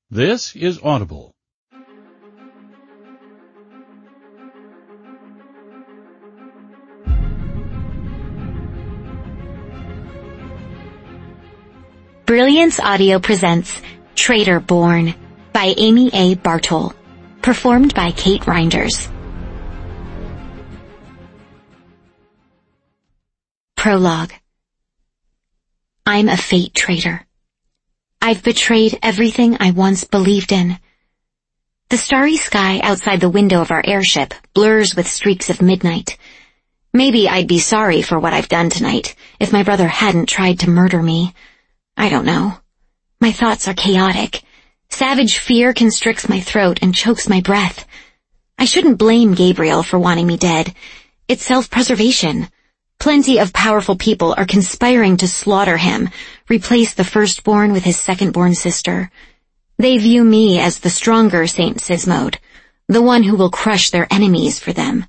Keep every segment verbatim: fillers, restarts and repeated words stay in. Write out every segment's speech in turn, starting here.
This is Audible. Brilliance Audio presents Traitor Born by Amy A. Bartol, performed by Kate Reinders. Prologue. I'm a fate traitor. I've betrayed everything I once believed in. The starry sky outside the window of our airship blurs with streaks of midnight. Maybe I'd be sorry for what I've done tonight if my brother hadn't tried to murder me. I don't know. My thoughts are chaotic. Savage fear constricts my throat and chokes my breath. I shouldn't blame Gabriel for wanting me dead. It's self-preservation. Plenty of powerful people are conspiring to slaughter him, replace the firstborn with his secondborn sister. They view me as the stronger Saint Sismode, the one who will crush their enemies for them.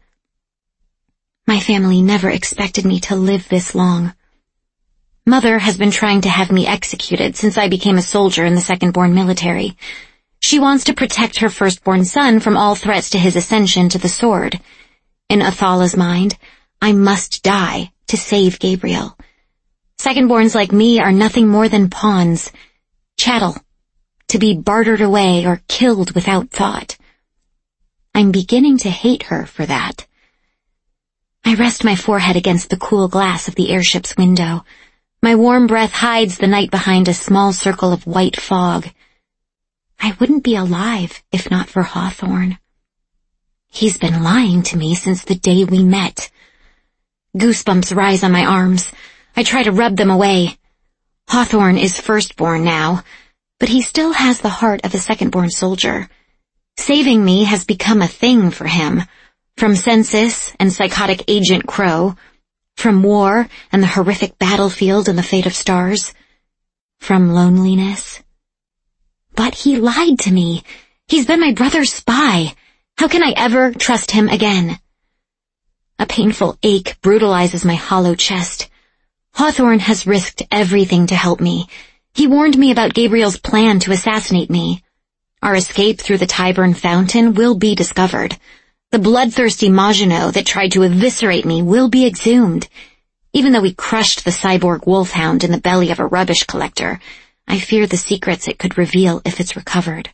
My family never expected me to live this long. Mother has been trying to have me executed since I became a soldier in the secondborn military. She wants to protect her firstborn son from all threats to his ascension to the sword. In Athala's mind, I must die to save Gabriel. Secondborns like me are nothing more than pawns, chattel, to be bartered away or killed without thought. I'm beginning to hate her for that. I rest my forehead against the cool glass of the airship's window. My warm breath hides the night behind a small circle of white fog. I wouldn't be alive if not for Hawthorne. He's been lying to me since the day we met. Goosebumps rise on my arms. I try to rub them away. Hawthorne is firstborn now, but he still has the heart of a secondborn soldier. Saving me has become a thing for him, from Census and psychotic Agent Crow, from war and the horrific battlefield and the fate of stars, from loneliness. But he lied to me. He's been my brother's spy. How can I ever trust him again? A painful ache brutalizes my hollow chest. Hawthorne has risked everything to help me. He warned me about Gabriel's plan to assassinate me. Our escape through the Tyburn fountain will be discovered. The bloodthirsty Maginot that tried to eviscerate me will be exhumed. Even though we crushed the cyborg wolfhound in the belly of a rubbish collector, I fear the secrets it could reveal if it's recovered.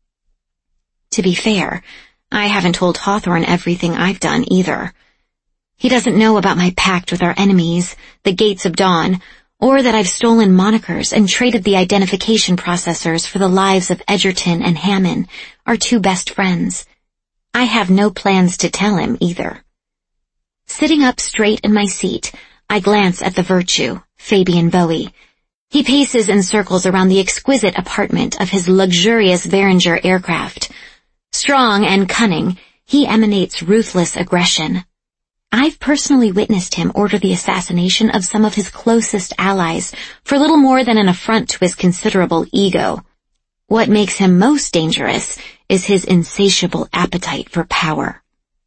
To be fair, I haven't told Hawthorne everything I've done either. He doesn't know about my pact with our enemies, the Gates of Dawn, or that I've stolen monikers and traded the identification processors for the lives of Edgerton and Hammond, our two best friends. I have no plans to tell him either. Sitting up straight in my seat, I glance at the virtue, Fabian Bowie. He paces in circles around the exquisite apartment of his luxurious Behringer aircraft. Strong and cunning, he emanates ruthless aggression. I've personally witnessed him order the assassination of some of his closest allies for little more than an affront to his considerable ego. What makes him most dangerous is his insatiable appetite for power.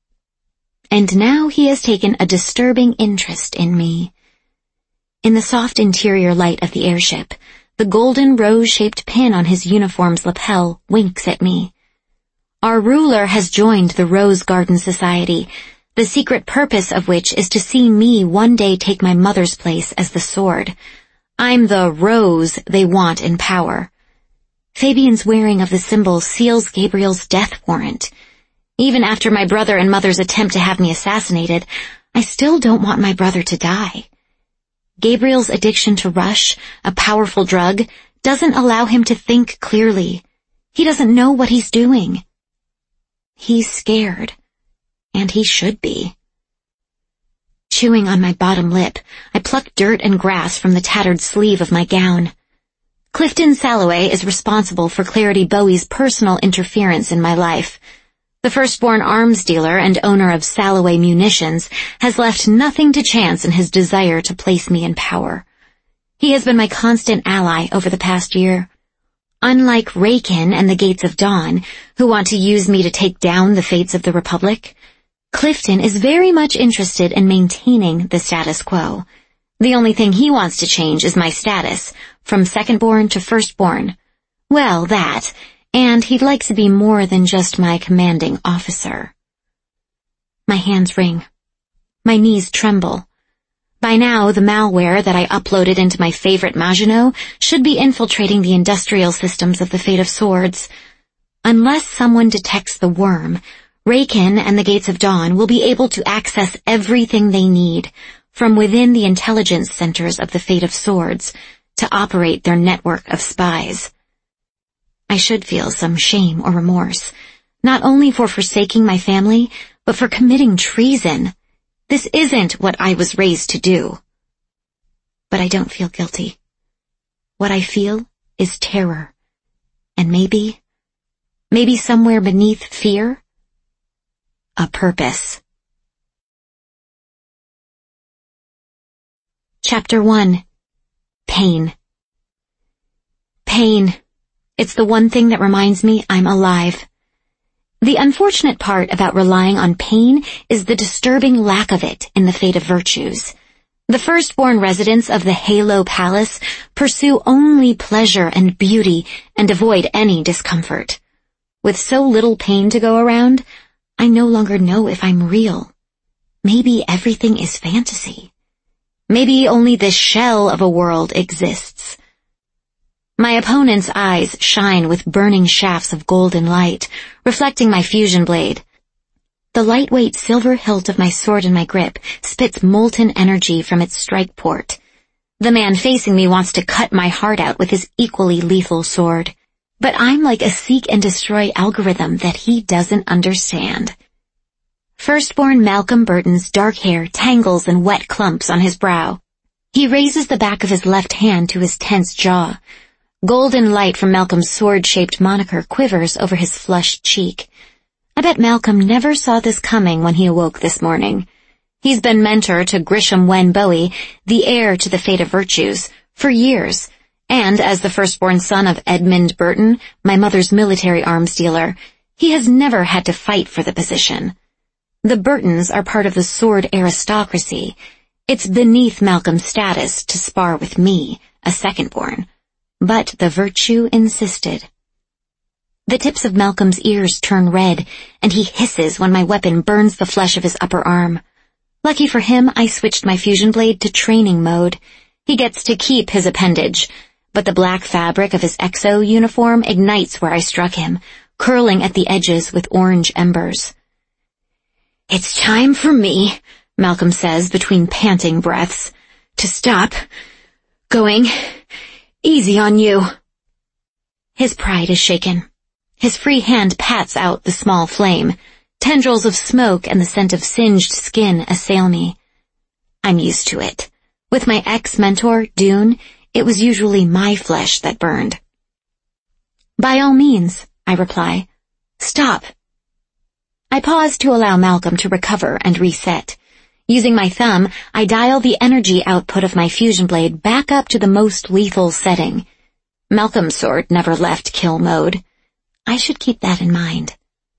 And now he has taken a disturbing interest in me. In the soft interior light of the airship, the golden rose-shaped pin on his uniform's lapel winks at me. Our ruler has joined the Rose Garden Society, the secret purpose of which is to see me one day take my mother's place as the sword. I'm the rose they want in power. Fabian's wearing of the symbol seals Gabriel's death warrant. Even after my brother and mother's attempt to have me assassinated, I still don't want my brother to die. Gabriel's addiction to Rush, a powerful drug, doesn't allow him to think clearly. He doesn't know what he's doing. He's scared. And he should be. Chewing on my bottom lip, I pluck dirt and grass from the tattered sleeve of my gown. Clifton Salloway is responsible for Clarity Bowie's personal interference in my life. The firstborn arms dealer and owner of Salloway Munitions has left nothing to chance in his desire to place me in power. He has been my constant ally over the past year. Unlike Rakin and the Gates of Dawn, who want to use me to take down the fates of the Republic, Clifton is very much interested in maintaining the status quo. The only thing he wants to change is my status, from secondborn to firstborn. Well, that, And he'd like to be more than just my commanding officer. My hands ring. My knees tremble. By now, the malware that I uploaded into my favorite Maginot should be infiltrating the industrial systems of the Fate of Swords. Unless someone detects the worm, Raiken and the Gates of Dawn will be able to access everything they need from within the intelligence centers of the Fate of Swords to operate their network of spies. I should feel some shame or remorse, not only for forsaking my family, but for committing treason. This isn't what I was raised to do. But I don't feel guilty. What I feel is terror. And maybe, maybe somewhere beneath fear, a purpose. Chapter one. Pain. Pain. It's the one thing that reminds me I'm alive. The unfortunate part about relying on pain is the disturbing lack of it in the Fate of Virtues. The firstborn residents of the Halo Palace pursue only pleasure and beauty and avoid any discomfort. With so little pain to go around, I no longer know if I'm real. Maybe everything is fantasy. Maybe only this shell of a world exists. My opponent's eyes shine with burning shafts of golden light, reflecting my fusion blade. The lightweight silver hilt of my sword in my grip spits molten energy from its strike port. The man facing me wants to cut my heart out with his equally lethal sword. But I'm like a seek and destroy algorithm that he doesn't understand. Firstborn Malcolm Burton's dark hair tangles in wet clumps on his brow. He raises the back of his left hand to his tense jaw. Golden light from Malcolm's sword-shaped moniker quivers over his flushed cheek. I bet Malcolm never saw this coming when he awoke this morning. He's been mentor to Grisham Wen Bowie, the heir to the Fate of Virtues, for years, and as the firstborn son of Edmund Burton, my mother's military arms dealer, he has never had to fight for the position. The Burtons are part of the sword aristocracy. It's beneath Malcolm's status to spar with me, a secondborn. But the virtue insisted. The tips of Malcolm's ears turn red, and he hisses when my weapon burns the flesh of his upper arm. Lucky for him, I switched my fusion blade to training mode. He gets to keep his appendage, but the black fabric of his exo uniform ignites where I struck him, curling at the edges with orange embers. "It's time for me," Malcolm says between panting breaths, "to stop going easy on you." His pride is shaken. His free hand pats out the small flame. Tendrils of smoke and the scent of singed skin assail me. I'm used to it. With my ex-mentor, Dune, it was usually my flesh that burned. "By all means," I reply. "Stop." I pause to allow Malcolm to recover and reset. Using my thumb, I dial the energy output of my fusion blade back up to the most lethal setting. Malcolm's sword never left kill mode. I should keep that in mind.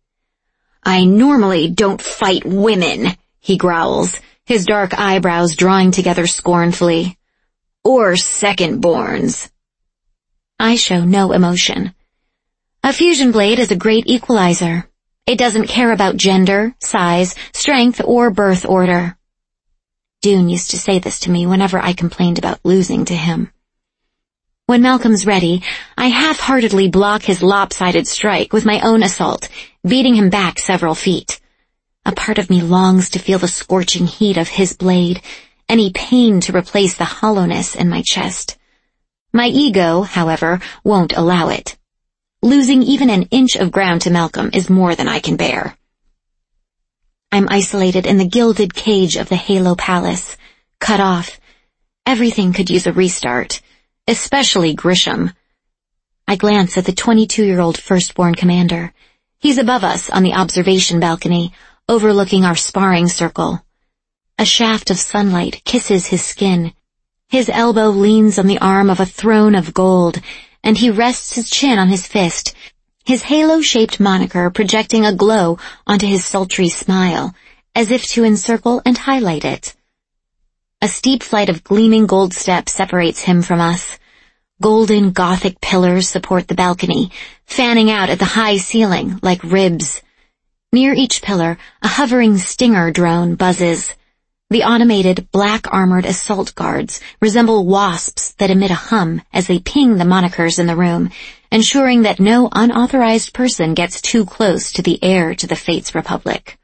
"I normally don't fight women," he growls, his dark eyebrows drawing together scornfully. "Or secondborns." I show no emotion. A fusion blade is a great equalizer. It doesn't care about gender, size, strength, or birth order. Dune used to say this to me whenever I complained about losing to him. When Malcolm's ready, I half-heartedly block his lopsided strike with my own assault, beating him back several feet. A part of me longs to feel the scorching heat of his blade, any pain to replace the hollowness in my chest. My ego, however, won't allow it. Losing even an inch of ground to Malcolm is more than I can bear. I'm isolated in the gilded cage of the Halo Palace, cut off. Everything could use a restart, especially Grisham. I glance at the twenty-two-year-old firstborn commander. He's above us on the observation balcony, overlooking our sparring circle. A shaft of sunlight kisses his skin. His elbow leans on the arm of a throne of gold, and he rests his chin on his fist, his halo-shaped moniker projecting a glow onto his sultry smile, as if to encircle and highlight it. A steep flight of gleaming gold steps separates him from us. Golden Gothic pillars support the balcony, fanning out at the high ceiling like ribs. Near each pillar, a hovering Stinger drone buzzes. The automated, black-armored assault guards resemble wasps that emit a hum as they ping the monikers in the room, ensuring that no unauthorized person gets too close to the heir to the Fates Republic.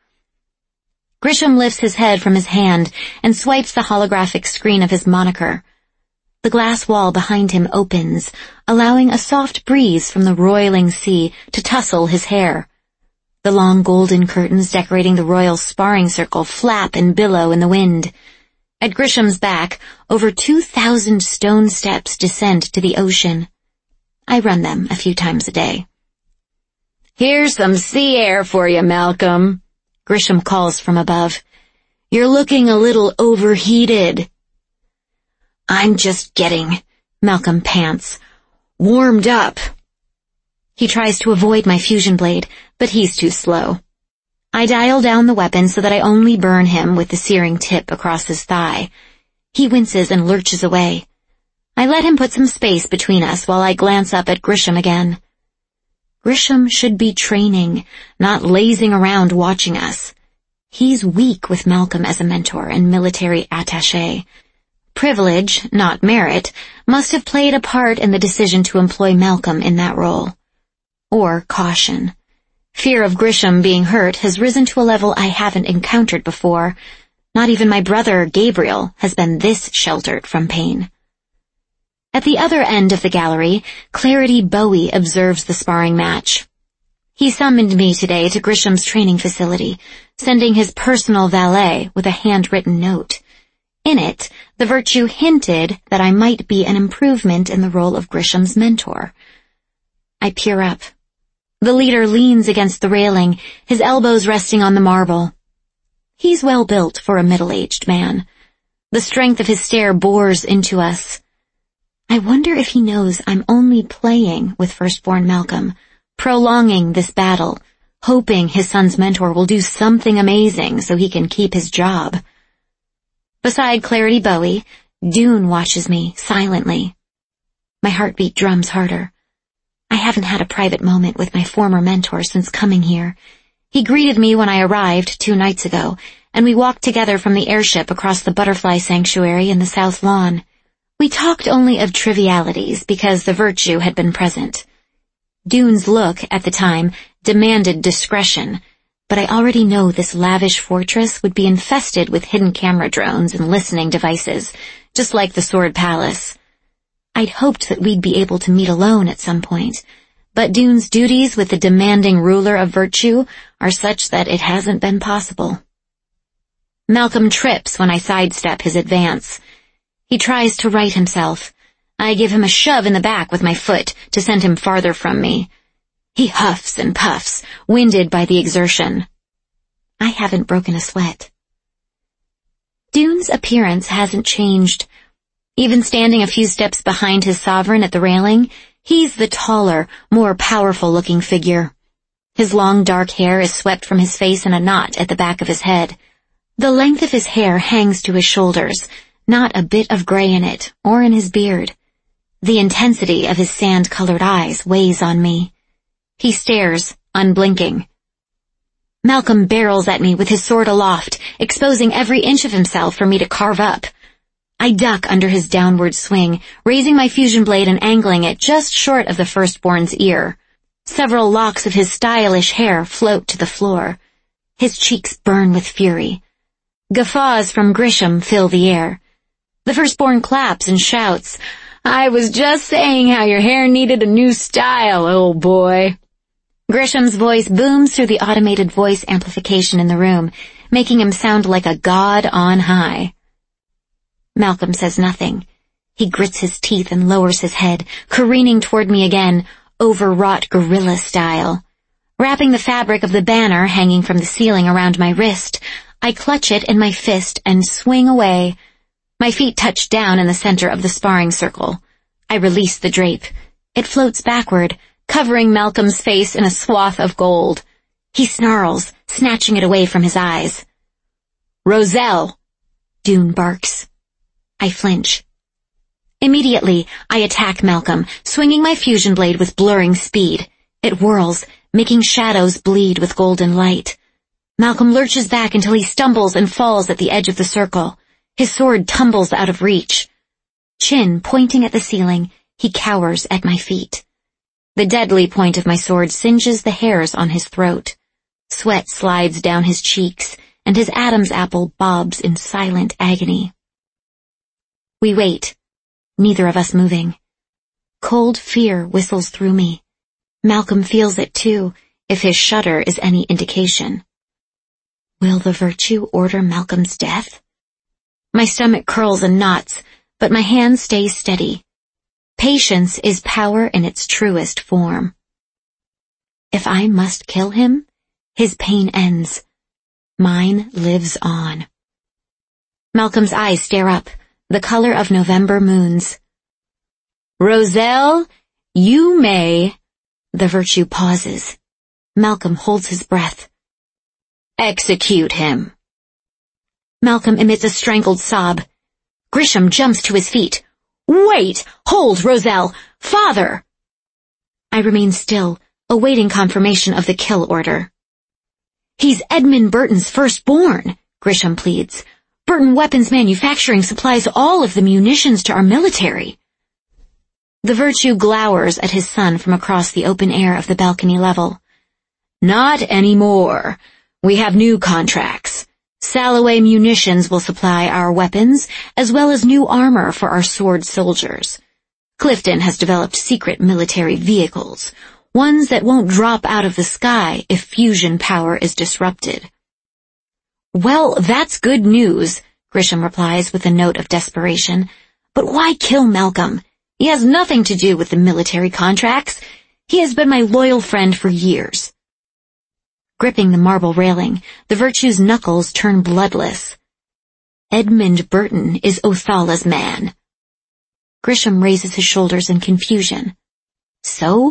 Grisham lifts his head from his hand and swipes the holographic screen of his moniker. The glass wall behind him opens, allowing a soft breeze from the roiling sea to tussle his hair. The long golden curtains decorating the royal sparring circle flap and billow in the wind. At Grisham's back, over two thousand stone steps descend to the ocean. I run them a few times a day. "Here's some sea air for you, Malcolm," Grisham calls from above. "You're looking a little overheated." "I'm just getting," Malcolm pants, "warmed up." He tries to avoid my fusion blade, but he's too slow. I dial down the weapon so that I only burn him with the searing tip across his thigh. He winces and lurches away. I let him put some space between us while I glance up at Grisham again. Grisham should be training, not lazing around watching us. He's weak with Malcolm as a mentor and military attaché. Privilege, not merit, must have played a part in the decision to employ Malcolm in that role. Or caution. Fear of Grisham being hurt has risen to a level I haven't encountered before. Not even my brother, Gabriel, has been this sheltered from pain. At the other end of the gallery, Clarity Bowie observes the sparring match. He summoned me today to Grisham's training facility, sending his personal valet with a handwritten note. In it, the Virtue hinted that I might be an improvement in the role of Grisham's mentor. I peer up. The leader leans against the railing, his elbows resting on the marble. He's well built for a middle-aged man. The strength of his stare bores into us. I wonder if he knows I'm only playing with firstborn Malcolm, prolonging this battle, hoping his son's mentor will do something amazing so he can keep his job. Beside Clarity Bowie, Dune watches me silently. My heartbeat drums harder. I haven't had a private moment with my former mentor since coming here. He greeted me when I arrived two nights ago, and we walked together from the airship across the butterfly sanctuary in the South Lawn. We talked only of trivialities because the Virtue had been present. Dune's look, at the time, demanded discretion, but I already know this lavish fortress would be infested with hidden camera drones and listening devices, just like the Sword Palace. I'd hoped that we'd be able to meet alone at some point, but Dune's duties with the demanding ruler of Virtue are such that it hasn't been possible. Malcolm trips when I sidestep his advance. He tries to right himself. I give him a shove in the back with my foot to send him farther from me. He huffs and puffs, winded by the exertion. I haven't broken a sweat. Dune's appearance hasn't changed. Even standing a few steps behind his sovereign at the railing, he's the taller, more powerful-looking figure. His long dark hair is swept from his face in a knot at the back of his head. The length of his hair hangs to his shoulders, not a bit of gray in it, or in his beard. The intensity of his sand-colored eyes weighs on me. He stares, unblinking. Malcolm barrels at me with his sword aloft, exposing every inch of himself for me to carve up. I duck under his downward swing, raising my fusion blade and angling it just short of the firstborn's ear. Several locks of his stylish hair float to the floor. His cheeks burn with fury. Guffaws from Grisham fill the air. The firstborn claps and shouts, "I was just saying how your hair needed a new style, old boy." Grisham's voice booms through the automated voice amplification in the room, making him sound like a god on high. Malcolm says nothing. He grits his teeth and lowers his head, careening toward me again, overwrought gorilla style. Wrapping the fabric of the banner hanging from the ceiling around my wrist, I clutch it in my fist and swing away. My feet touch down in the center of the sparring circle. I release the drape. It floats backward, covering Malcolm's face in a swath of gold. He snarls, snatching it away from his eyes. "Roselle!" Dune barks. I flinch. Immediately, I attack Malcolm, swinging my fusion blade with blurring speed. It whirls, making shadows bleed with golden light. Malcolm lurches back until he stumbles and falls at the edge of the circle. His sword tumbles out of reach. Chin pointing at the ceiling, he cowers at my feet. The deadly point of my sword singes the hairs on his throat. Sweat slides down his cheeks, and his Adam's apple bobs in silent agony. We wait, neither of us moving. Cold fear whistles through me. Malcolm feels it too, if his shudder is any indication. Will the virtue order Malcolm's death? My stomach curls and knots, but my hand stays steady. Patience is power in its truest form. If I must kill him, his pain ends. Mine lives on. Malcolm's eyes stare up, the color of November moons. Roselle, you may... The virtue pauses. Malcolm holds his breath. Execute him. Malcolm emits a strangled sob. Grisham jumps to his feet. Wait! Hold, Roselle! Father! I remain still, awaiting confirmation of the kill order. He's Edmund Burton's firstborn, Grisham pleads. Burton Weapons Manufacturing supplies all of the munitions to our military. The virtue glowers at his son from across the open air of the balcony level. Not anymore. We have new contracts. Salloway Munitions will supply our weapons, as well as new armor for our sword soldiers. Clifton has developed secret military vehicles, ones that won't drop out of the sky if fusion power is disrupted. Well, that's good news, Grisham replies with a note of desperation. But why kill Malcolm? He has nothing to do with the military contracts. He has been my loyal friend for years. Gripping the marble railing, the virtue's knuckles turn bloodless. Edmund Burton is Othala's man. Grisham raises his shoulders in confusion. So?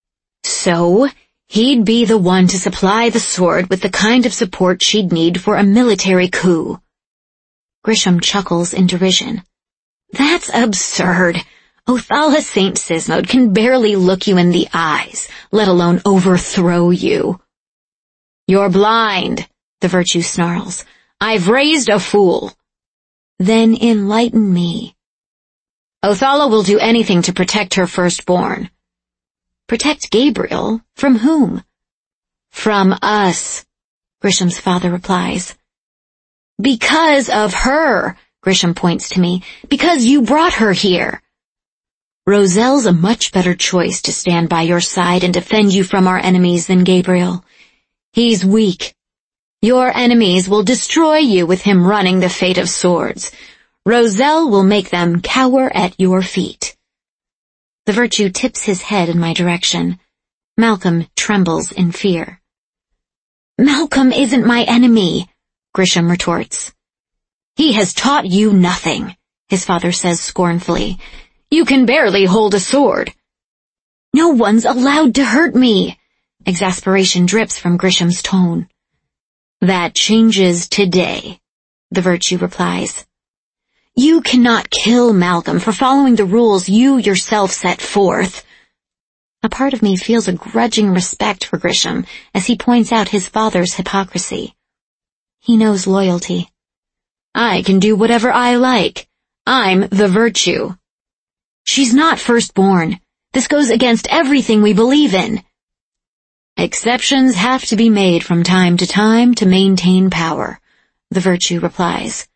So, he'd be the one to supply the sword with the kind of support she'd need for a military coup. Grisham chuckles in derision. That's absurd. Othala Saint Sismode can barely look you in the eyes, let alone overthrow you. You're blind, the virtue snarls. I've raised a fool. Then enlighten me. Othala will do anything to protect her firstborn. Protect Gabriel? From whom? From us, Grisham's father replies. Because of her, Grisham points to me. Because you brought her here. Roselle's a much better choice to stand by your side and defend you from our enemies than Gabriel. He's weak. Your enemies will destroy you with him running the fate of swords. Roselle will make them cower at your feet. The virtue tips his head in my direction. Malcolm trembles in fear. Malcolm isn't my enemy, Grisham retorts. He has taught you nothing, his father says scornfully. You can barely hold a sword. No one's allowed to hurt me. Exasperation drips from Grisham's tone. That changes today, the virtue replies. You cannot kill Malcolm for following the rules you yourself set forth. A part of me feels a grudging respect for Grisham as he points out his father's hypocrisy. He knows loyalty. I can do whatever I like. I'm the virtue. She's not firstborn. This goes against everything we believe in. Exceptions have to be made from time to time to maintain power, the virtue replies.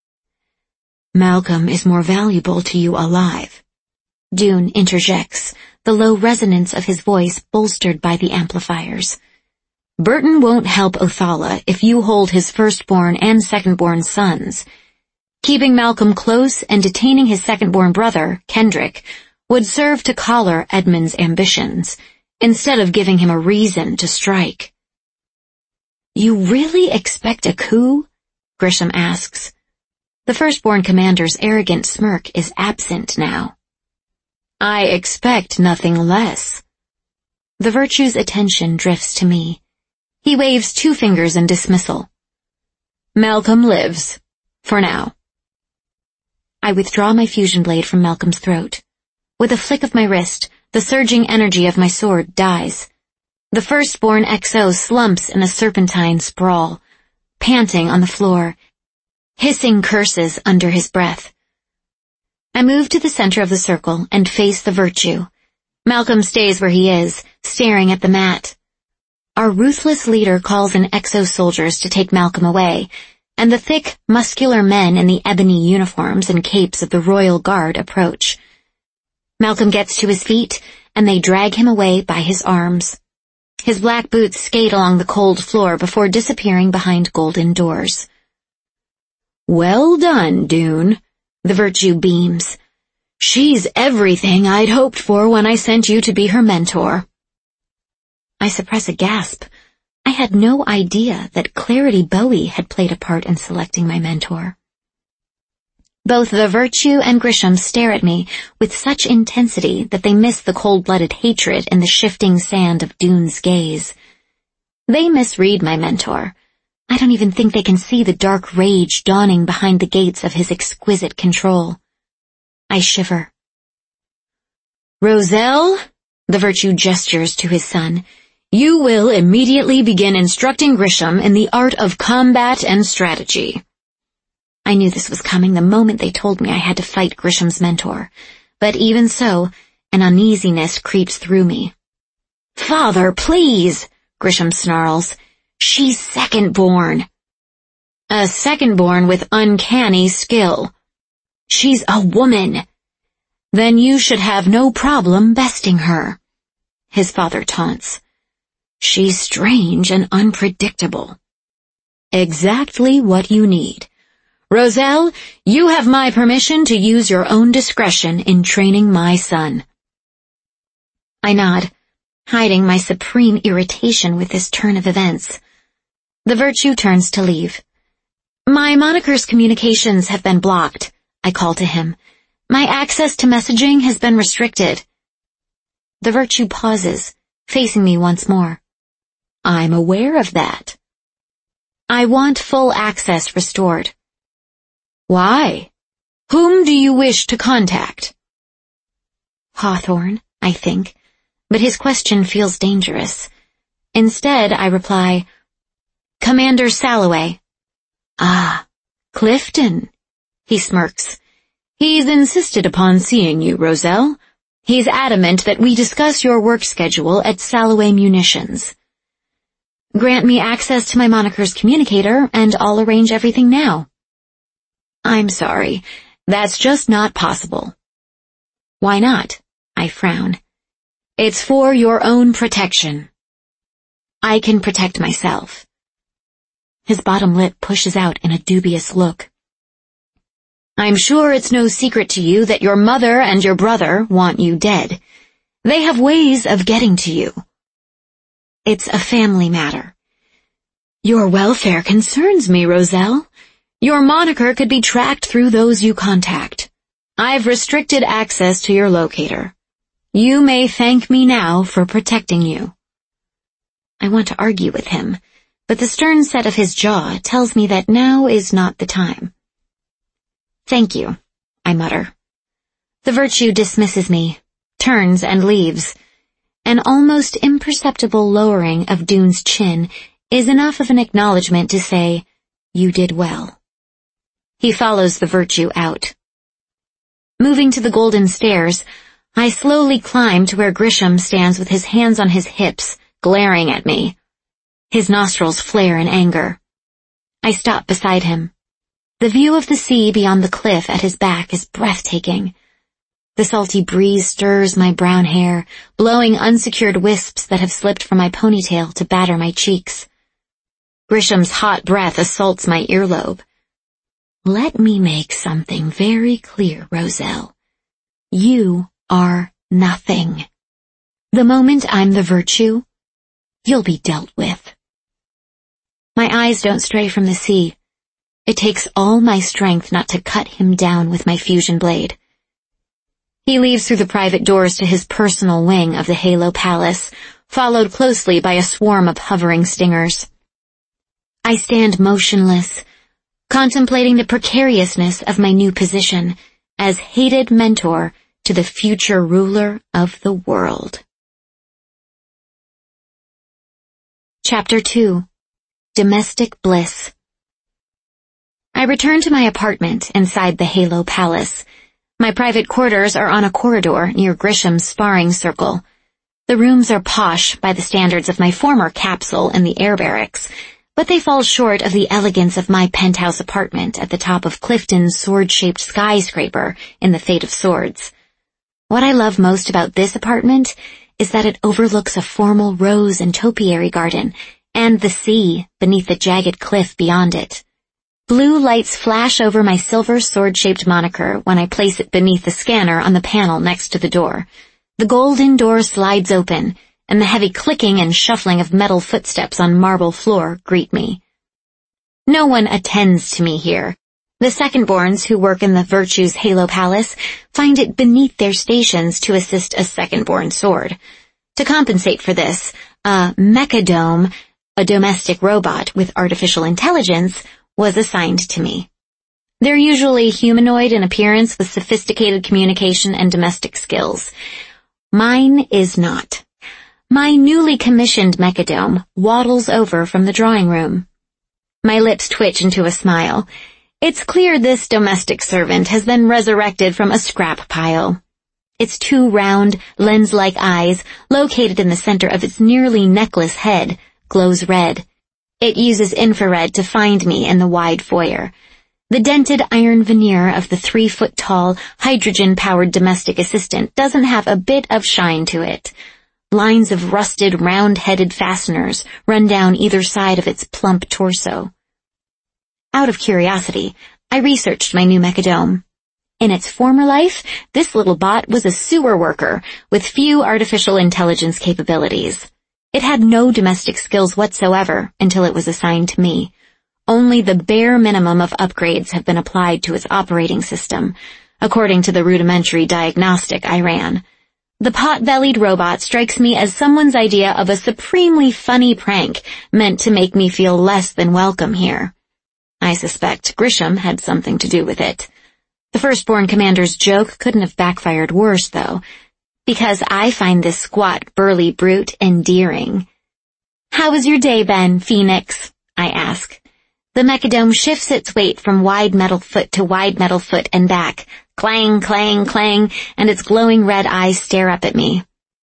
Malcolm is more valuable to you alive. Dune interjects, the low resonance of his voice bolstered by the amplifiers. Burton won't help Othala if you hold his firstborn and secondborn sons. Keeping Malcolm close and detaining his secondborn brother, Kendrick, would serve to collar Edmund's ambitions, instead of giving him a reason to strike. You really expect a coup? Grisham asks. The firstborn commander's arrogant smirk is absent now. I expect nothing less. The virtue's attention drifts to me. He waves two fingers in dismissal. Malcolm lives, for now. I withdraw my fusion blade from Malcolm's throat. With a flick of my wrist, the surging energy of my sword dies. The firstborn X O slumps in a serpentine sprawl, panting on the floor, hissing curses under his breath. I move to the center of the circle and face the Virtue. Malcolm stays where he is, staring at the mat. Our ruthless leader calls in X O soldiers to take Malcolm away, and the thick, muscular men in the ebony uniforms and capes of the Royal Guard approach. Malcolm gets to his feet, and they drag him away by his arms. His black boots skate along the cold floor before disappearing behind golden doors. "Well done, Dune," the Virtue beams. "She's everything I'd hoped for when I sent you to be her mentor." I suppress a gasp. I had no idea that Clarity Bowie had played a part in selecting my mentor. Both the Virtue and Grisham stare at me with such intensity that they miss the cold-blooded hatred in the shifting sand of Dune's gaze. They misread my mentor. I don't even think they can see the dark rage dawning behind the gates of his exquisite control. I shiver. "Roselle," the Virtue gestures to his son, "you will immediately begin instructing Grisham in the art of combat and strategy." I knew this was coming the moment they told me I had to fight Grisham's mentor, but even so, an uneasiness creeps through me. "Father, please," Grisham snarls. "She's second-born." "A second-born with uncanny skill." "She's a woman." "Then you should have no problem besting her," his father taunts. "She's strange and unpredictable." "Exactly what you need. Roselle, you have my permission to use your own discretion in training my son." I nod, hiding my supreme irritation with this turn of events. The Virtue turns to leave. "My moniker's communications have been blocked," I call to him. "My access to messaging has been restricted." The Virtue pauses, facing me once more. "I'm aware of that." "I want full access restored." "Why? Whom do you wish to contact?" Hawthorne, I think, but his question feels dangerous. Instead, I reply, "Commander Salloway." "Ah, Clifton," he smirks. "He's insisted upon seeing you, Roselle. He's adamant that we discuss your work schedule at Salloway Munitions." "Grant me access to my moniker's communicator, and I'll arrange everything now." "I'm sorry, that's just not possible." "Why not?" I frown. "It's for your own protection." "I can protect myself." His bottom lip pushes out in a dubious look. "I'm sure it's no secret to you that your mother and your brother want you dead. They have ways of getting to you." "It's a family matter." "Your welfare concerns me, Roselle. Your moniker could be tracked through those you contact. I've restricted access to your locator. You may thank me now for protecting you." I want to argue with him, but the stern set of his jaw tells me that now is not the time. "Thank you," I mutter. The Virtue dismisses me, turns and leaves. An almost imperceptible lowering of Dune's chin is enough of an acknowledgement to say, "You did well." He follows the Virtue out. Moving to the golden stairs, I slowly climb to where Grisham stands with his hands on his hips, glaring at me. His nostrils flare in anger. I stop beside him. The view of the sea beyond the cliff at his back is breathtaking. The salty breeze stirs my brown hair, blowing unsecured wisps that have slipped from my ponytail to batter my cheeks. Grisham's hot breath assaults my earlobe. "Let me make something very clear, Roselle. You are nothing. The moment I'm the Virtue, you'll be dealt with." My eyes don't stray from the sea. It takes all my strength not to cut him down with my fusion blade. He leaves through the private doors to his personal wing of the Halo Palace, followed closely by a swarm of hovering stingers. I stand motionless, contemplating the precariousness of my new position as hated mentor to the future ruler of the world. Chapter two. Domestic Bliss. I return to my apartment inside the Halo Palace. My private quarters are on a corridor near Grisham's sparring circle. The rooms are posh by the standards of my former capsule in the air barracks, but they fall short of the elegance of my penthouse apartment at the top of Clifton's sword-shaped skyscraper in the Fate of Swords. What I love most about this apartment is that it overlooks a formal rose and topiary garden and the sea beneath the jagged cliff beyond it. Blue lights flash over my silver sword-shaped moniker when I place it beneath the scanner on the panel next to the door. The golden door slides open, and the heavy clicking and shuffling of metal footsteps on marble floor greet me. No one attends to me here. The secondborns who work in the Virtue's Halo Palace find it beneath their stations to assist a secondborn sword. To compensate for this, a mechadome, a domestic robot with artificial intelligence, was assigned to me. They're usually humanoid in appearance with sophisticated communication and domestic skills. Mine is not. My newly commissioned mechadome waddles over from the drawing room. My lips twitch into a smile. It's clear this domestic servant has been resurrected from a scrap pile. Its two round, lens-like eyes, located in the center of its nearly necklace head, glows red. It uses infrared to find me in the wide foyer. The dented iron veneer of the three-foot-tall, hydrogen-powered domestic assistant doesn't have a bit of shine to it. Lines of rusted, round-headed fasteners run down either side of its plump torso. Out of curiosity, I researched my new mechadome. In its former life, this little bot was a sewer worker with few artificial intelligence capabilities. It had no domestic skills whatsoever until it was assigned to me. Only the bare minimum of upgrades have been applied to its operating system, according to the rudimentary diagnostic I ran. The pot-bellied robot strikes me as someone's idea of a supremely funny prank meant to make me feel less than welcome here. I suspect Grisham had something to do with it. The firstborn commander's joke couldn't have backfired worse, though, because I find this squat, burly brute endearing. "How was your day, Ben, Phoenix?" I ask. The mechadome shifts its weight from wide metal foot to wide metal foot and back. Clang, clang, clang, and its glowing red eyes stare up at me.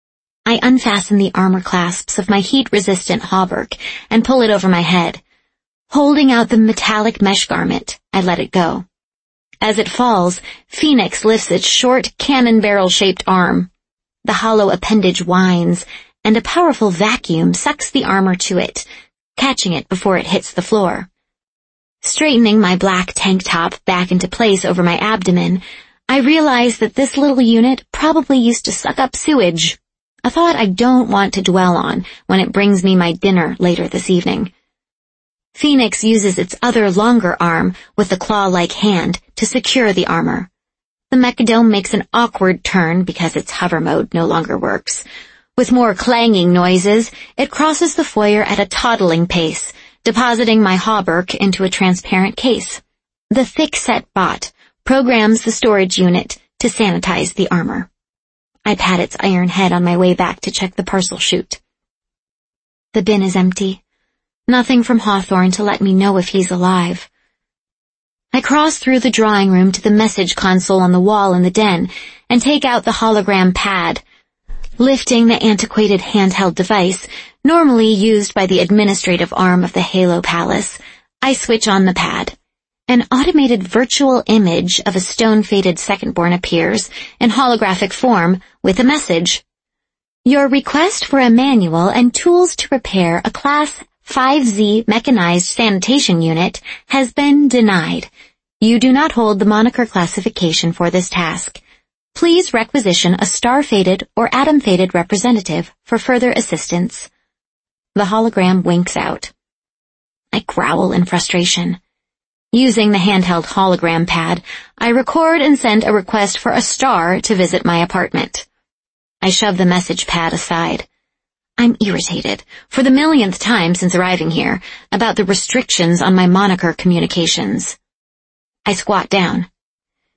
I unfasten the armor clasps of my heat-resistant hauberk and pull it over my head. Holding out the metallic mesh garment, I let it go. As it falls, Phoenix lifts its short, cannon barrel-shaped arm. The hollow appendage whines, and a powerful vacuum sucks the armor to it, catching it before it hits the floor. Straightening my black tank top back into place over my abdomen, I realize that this little unit probably used to suck up sewage, a thought I don't want to dwell on when it brings me my dinner later this evening. Phoenix uses its other longer arm with a claw-like hand to secure the armor. The mechadome makes an awkward turn because its hover mode no longer works. With more clanging noises, it crosses the foyer at a toddling pace, depositing my hauberk into a transparent case. The thick-set bot programs the storage unit to sanitize the armor. I pat its iron head on my way back to check the parcel chute. The bin is empty. Nothing from Hawthorne to let me know if he's alive. I cross through the drawing room to the message console on the wall in the den and take out the hologram pad. Lifting the antiquated handheld device, normally used by the administrative arm of the Halo Palace, I switch on the pad. An automated virtual image of a stone-fated secondborn appears in holographic form with a message. Your request for a manual and tools to repair a Class five Z mechanized sanitation unit has been denied. You do not hold the moniker classification for this task. Please requisition a star-fated or atom-fated representative for further assistance. The hologram winks out. I growl in frustration. Using the handheld hologram pad, I record and send a request for a star to visit my apartment. I shove the message pad aside. I'm irritated, for the millionth time since arriving here, about the restrictions on my moniker communications. I squat down.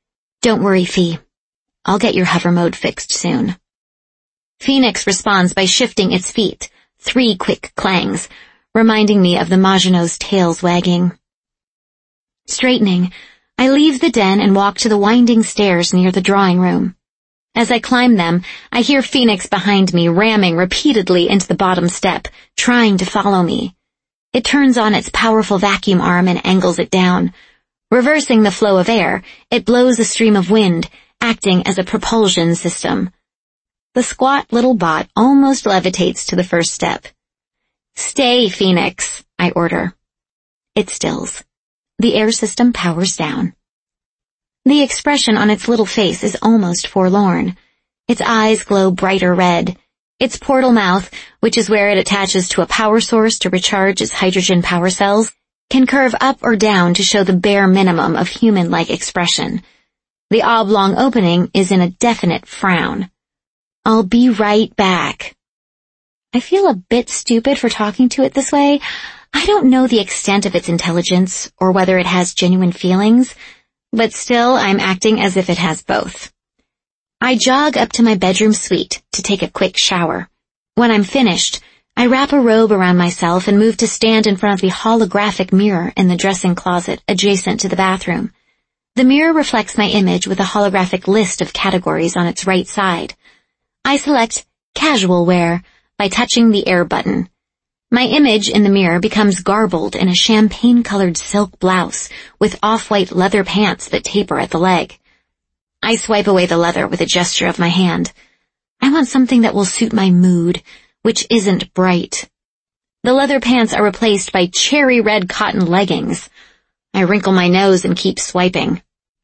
Don't worry, Fee. I'll get your hover mode fixed soon. Phoenix responds by shifting its feet, three quick clangs, reminding me of the Maginot's tails wagging. Straightening, I leave the den and walk to the winding stairs near the drawing room. As I climb them, I hear Phoenix behind me ramming repeatedly into the bottom step, trying to follow me. It turns on its powerful vacuum arm and angles it down. Reversing the flow of air, it blows a stream of wind, acting as a propulsion system. The squat little bot almost levitates to the first step. Stay, Phoenix, I order. It stills. The air system powers down. The expression on its little face is almost forlorn. Its eyes glow brighter red. Its portal mouth, which is where it attaches to a power source to recharge its hydrogen power cells, can curve up or down to show the bare minimum of human-like expression. The oblong opening is in a definite frown. I'll be right back. I feel a bit stupid for talking to it this way. I don't know the extent of its intelligence or whether it has genuine feelings, but still I'm acting as if it has both. I jog up to my bedroom suite to take a quick shower. When I'm finished, I wrap a robe around myself and move to stand in front of the holographic mirror in the dressing closet adjacent to the bathroom. The mirror reflects my image with a holographic list of categories on its right side. I select casual wear by touching the air button. My image in the mirror becomes garbled in a champagne-colored silk blouse with off-white leather pants that taper at the leg. I swipe away the leather with a gesture of my hand. I want something that will suit my mood, which isn't bright. The leather pants are replaced by cherry red cotton leggings. I wrinkle my nose and keep swiping.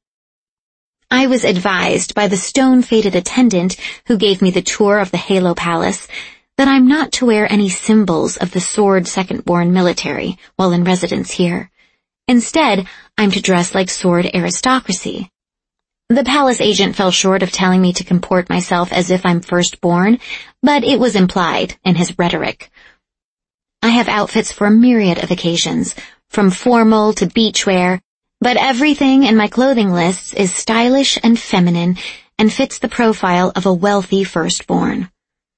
I was advised by the stone-fated attendant who gave me the tour of the Halo Palace that I'm not to wear any symbols of the Sword Second-Born military while in residence here. Instead, I'm to dress like Sword aristocracy. The palace agent fell short of telling me to comport myself as if I'm firstborn, but it was implied in his rhetoric. I have outfits for a myriad of occasions, from formal to beachwear, but everything in my clothing lists is stylish and feminine and fits the profile of a wealthy firstborn.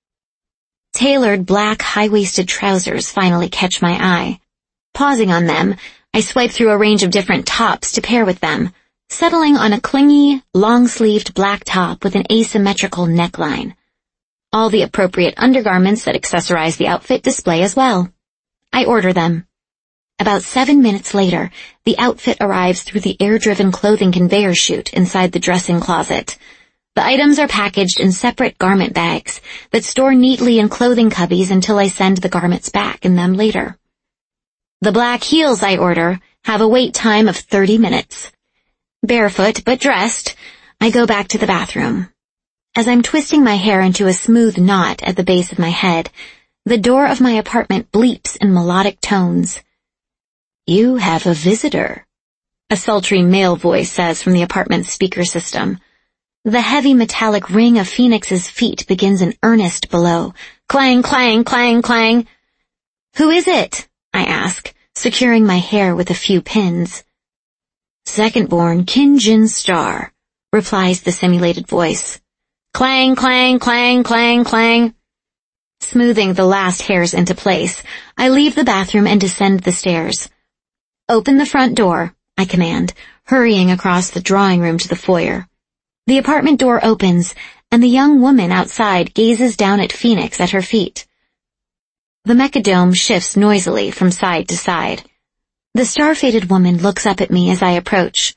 Tailored black high-waisted trousers finally catch my eye. Pausing on them, I swipe through a range of different tops to pair with them, settling on a clingy, long-sleeved black top with an asymmetrical neckline. All the appropriate undergarments that accessorize the outfit display as well. I order them. About seven minutes later, the outfit arrives through the air-driven clothing conveyor chute inside the dressing closet. The items are packaged in separate garment bags that store neatly in clothing cubbies until I send the garments back in them later. The black heels I order have a wait time of thirty minutes. Barefoot but dressed, I go back to the bathroom. As I'm twisting my hair into a smooth knot at the base of my head, the door of my apartment bleeps in melodic tones. "You have a visitor," a sultry male voice says from the apartment's speaker system. The heavy metallic ring of Phoenix's feet begins in earnest below. Clang, clang, clang, clang. "Who is it?" I ask, securing my hair with a few pins. "Second-born Qin Jin Star," replies the simulated voice. Clang, clang, clang, clang, clang. Smoothing the last hairs into place, I leave the bathroom and descend the stairs. "Open the front door," I command, hurrying across the drawing room to the foyer. The apartment door opens, and the young woman outside gazes down at Phoenix at her feet. The mechadome shifts noisily from side to side. The star-fated woman looks up at me as I approach.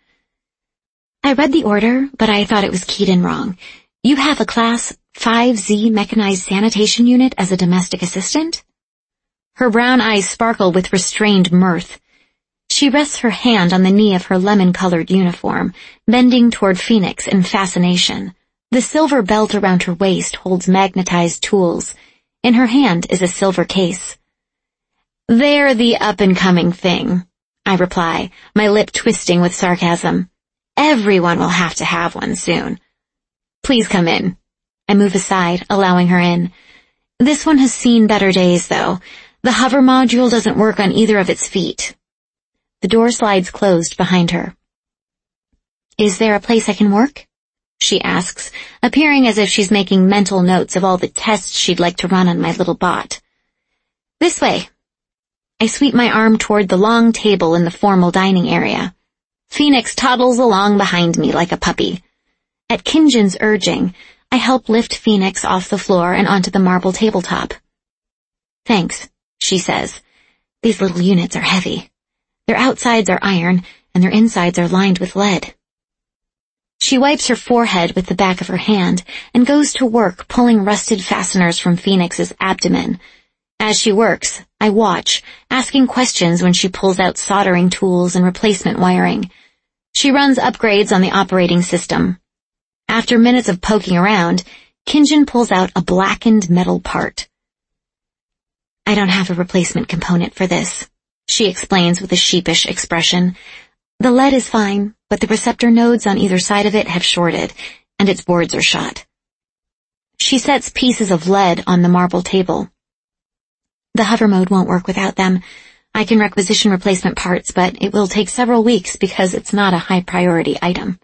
"I read the order, but I thought it was keyed in wrong. You have a Class five Z mechanized sanitation unit as a domestic assistant?" Her brown eyes sparkle with restrained mirth. She rests her hand on the knee of her lemon-colored uniform, bending toward Phoenix in fascination. The silver belt around her waist holds magnetized tools. In her hand is a silver case. "They're the up-and-coming thing," I reply, my lip twisting with sarcasm. "Everyone will have to have one soon. Please come in." I move aside, allowing her in. "This one has seen better days, though. The hover module doesn't work on either of its feet." The door slides closed behind her. Is there a place I can work? She asks, appearing as if she's making mental notes of all the tests she'd like to run on my little bot. This way. I sweep my arm toward the long table in the formal dining area. Phoenix toddles along behind me like a puppy. At Kinjin's urging, I help lift Phoenix off the floor and onto the marble tabletop. Thanks, she says. These little units are heavy. Their outsides are iron, and their insides are lined with lead. She wipes her forehead with the back of her hand and goes to work pulling rusted fasteners from Phoenix's abdomen. As she works, I watch, asking questions when she pulls out soldering tools and replacement wiring. She runs upgrades on the operating system. After minutes of poking around, Kinjin pulls out a blackened metal part. I don't have a replacement component for this, she explains with a sheepish expression. The lead is fine, but the receptor nodes on either side of it have shorted, and its boards are shot. She sets pieces of lead on the marble table. The hover mode won't work without them. I can requisition replacement parts, but it will take several weeks because it's not a high-priority item.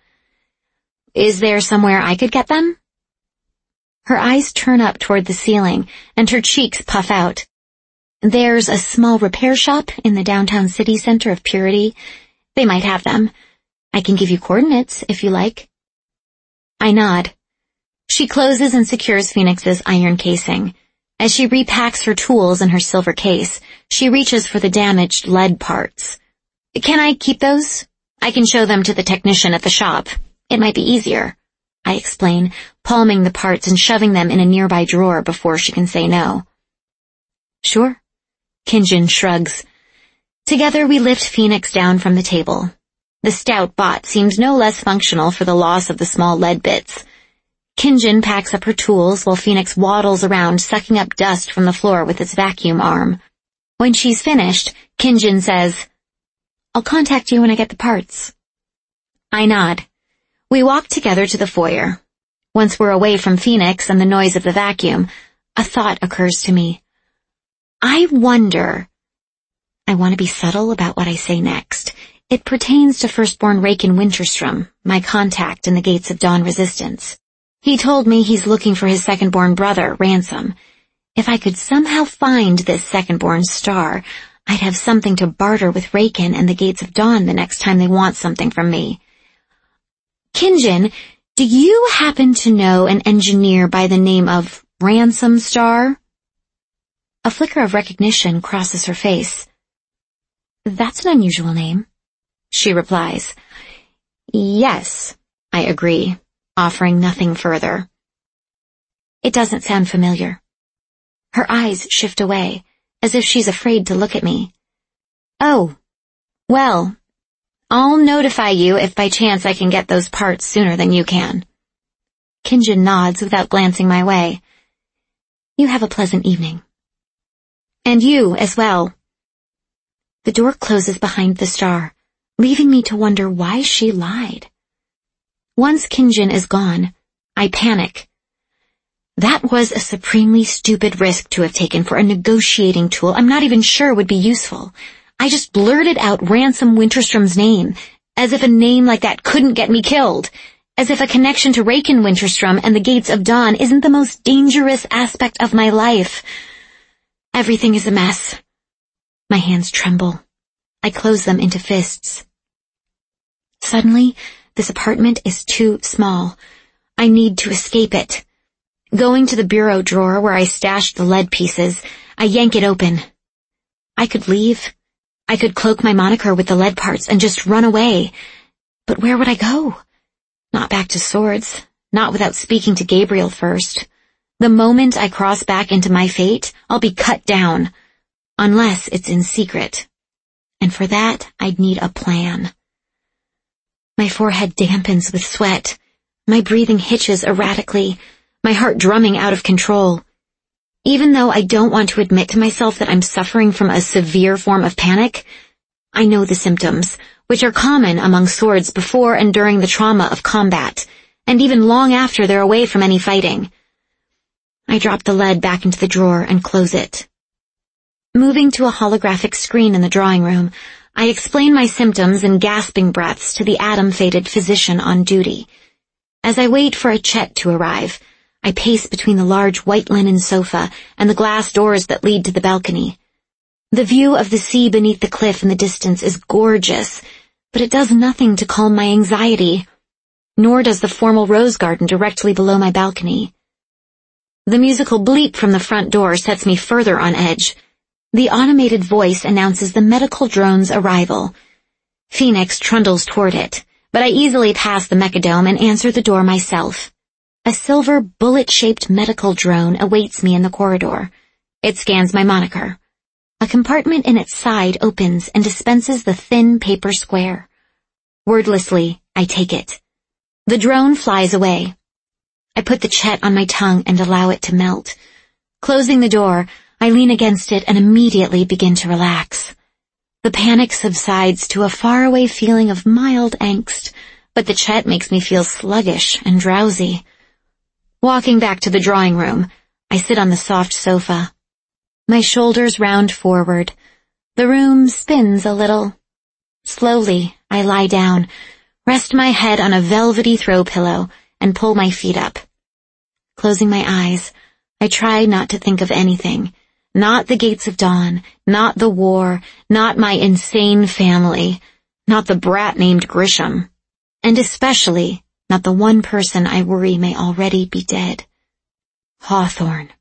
Is there somewhere I could get them? Her eyes turn up toward the ceiling, and her cheeks puff out. There's a small repair shop in the downtown city center of Purity. They might have them. I can give you coordinates, if you like. I nod. She closes and secures Phoenix's iron casing. As she repacks her tools in her silver case, she reaches for the damaged lead parts. Can I keep those? I can show them to the technician at the shop. It might be easier, I explain, palming the parts and shoving them in a nearby drawer before she can say no. Sure. Kinjin shrugs. Together we lift Phoenix down from the table. The stout bot seems no less functional for the loss of the small lead bits. Kinjin packs up her tools while Phoenix waddles around sucking up dust from the floor with its vacuum arm. When she's finished, Kinjin says, I'll contact you when I get the parts. I nod. We walk together to the foyer. Once we're away from Phoenix and the noise of the vacuum, a thought occurs to me. I wonder... I want to be subtle about what I say next. It pertains to firstborn Raken Winterstrom, my contact in the Gates of Dawn Resistance. He told me he's looking for his second-born brother, Ransom. If I could somehow find this second-born star, I'd have something to barter with Raken and the Gates of Dawn the next time they want something from me. Kinjin, do you happen to know an engineer by the name of Ransom Star? A flicker of recognition crosses her face. That's an unusual name, she replies. Yes, I agree, offering nothing further. It doesn't sound familiar. Her eyes shift away, as if she's afraid to look at me. Oh, well, I'll notify you if by chance I can get those parts sooner than you can. Kinjin nods without glancing my way. You have a pleasant evening. And you as well. The door closes behind the star, leaving me to wonder why she lied. Once Kinjin is gone, I panic. That was a supremely stupid risk to have taken for a negotiating tool I'm not even sure would be useful. I just blurted out Ransom Winterstrom's name, as if a name like that couldn't get me killed, as if a connection to Raken Winterstrom and the Gates of Dawn isn't the most dangerous aspect of my life. Everything is a mess. My hands tremble. I close them into fists. Suddenly, this apartment is too small. I need to escape it. Going to the bureau drawer where I stashed the lead pieces, I yank it open. I could leave. I could cloak my moniker with the lead parts and just run away. But where would I go? Not back to Swords. Not without speaking to Gabriel first. The moment I cross back into my fate, I'll be cut down. Unless it's in secret. And for that, I'd need a plan. My forehead dampens with sweat. My breathing hitches erratically. My heart drumming out of control. Even though I don't want to admit to myself that I'm suffering from a severe form of panic, I know the symptoms, which are common among Swords before and during the trauma of combat, and even long after they're away from any fighting. I drop the lead back into the drawer and close it. Moving to a holographic screen in the drawing room, I explain my symptoms in gasping breaths to the atom-fated physician on duty. As I wait for a Chet to arrive, I pace between the large white linen sofa and the glass doors that lead to the balcony. The view of the sea beneath the cliff in the distance is gorgeous, but it does nothing to calm my anxiety, nor does the formal rose garden directly below my balcony. The musical bleep from the front door sets me further on edge. The automated voice announces the medical drone's arrival. Phoenix trundles toward it, but I easily pass the mechadome and answer the door myself. A silver, bullet-shaped medical drone awaits me in the corridor. It scans my moniker. A compartment in its side opens and dispenses the thin paper square. Wordlessly, I take it. The drone flies away. I put the Chet on my tongue and allow it to melt. Closing the door, I lean against it and immediately begin to relax. The panic subsides to a faraway feeling of mild angst, but the Chet makes me feel sluggish and drowsy. Walking back to the drawing room, I sit on the soft sofa. My shoulders round forward. The room spins a little. Slowly, I lie down, rest my head on a velvety throw pillow, and pull my feet up. Closing my eyes, I try not to think of anything. Not the gates of dawn, not the war, not my insane family, not the brat named Grisham, and especially not the one person I worry may already be dead. Hawthorne.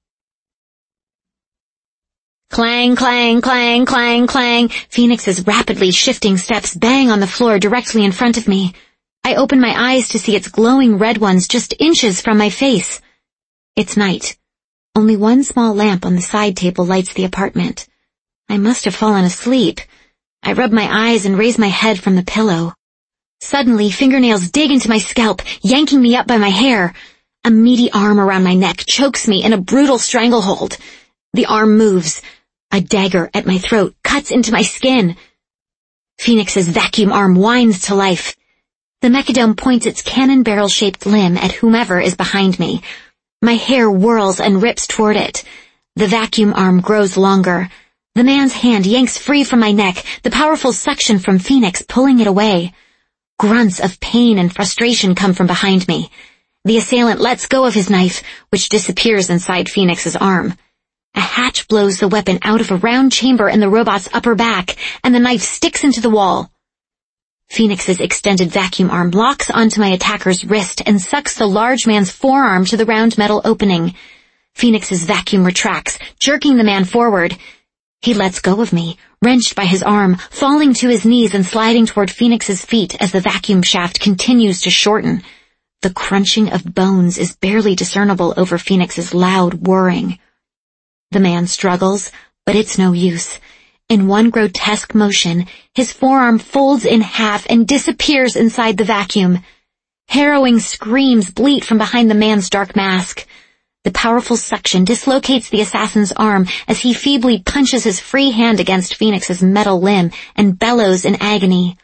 Clang, clang, clang, clang, clang. Phoenix's rapidly shifting steps bang on the floor directly in front of me. I open my eyes to see its glowing red ones just inches from my face. It's night. Only one small lamp on the side table lights the apartment. I must have fallen asleep. I rub my eyes and raise my head from the pillow. Suddenly, fingernails dig into my scalp, yanking me up by my hair. A meaty arm around my neck chokes me in a brutal stranglehold. The arm moves. A dagger at my throat cuts into my skin. Phoenix's vacuum arm winds to life. The mechadome points its cannon barrel-shaped limb at whomever is behind me. My hair whirls and rips toward it. The vacuum arm grows longer. The man's hand yanks free from my neck, the powerful suction from Phoenix pulling it away. Grunts of pain and frustration come from behind me. The assailant lets go of his knife, which disappears inside Phoenix's arm. A hatch blows the weapon out of a round chamber in the robot's upper back, and the knife sticks into the wall. Phoenix's extended vacuum arm locks onto my attacker's wrist and sucks the large man's forearm to the round metal opening. Phoenix's vacuum retracts, jerking the man forward. He lets go of me, wrenched by his arm, falling to his knees and sliding toward Phoenix's feet as the vacuum shaft continues to shorten. The crunching of bones is barely discernible over Phoenix's loud whirring. The man struggles, but it's no use. In one grotesque motion, his forearm folds in half and disappears inside the vacuum. Harrowing screams bleat from behind the man's dark mask. The powerful suction dislocates the assassin's arm as he feebly punches his free hand against Phoenix's metal limb and bellows in agony.